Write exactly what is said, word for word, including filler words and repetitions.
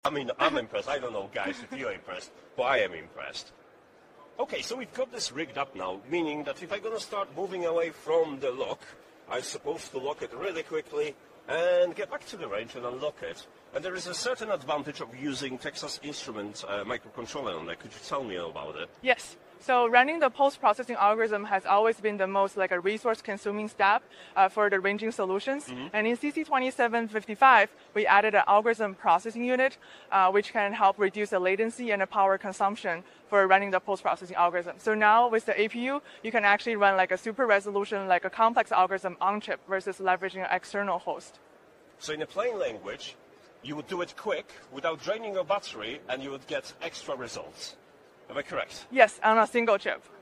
I mean, I'm impressed. I don't know, guys, if you're impressed, but I am impressed. Okay, so we've got this rigged up now, meaning that if I'm going to start moving away from the lock, I'm supposed to lock it really quickly and get back to the range and unlock it. And there is a certain advantage of using Texas Instruments uh, microcontroller on that. Could you tell me about it? Yes. So running the post-processing algorithm has always been the most like a resource-consuming step uh, for the ranging solutions. Mm-hmm. And in C C twenty-seven fifty-five, we added an algorithm processing unit, uh, which can help reduce the latency and the power consumption for running the post-processing algorithm. So now with the A P U, you can actually run like a super resolution, like a complex algorithm on chip versus leveraging an external host. So in a plain language, you would do it quick without draining your battery, and you would get extra results. Am I correct? Yes, on a single chip.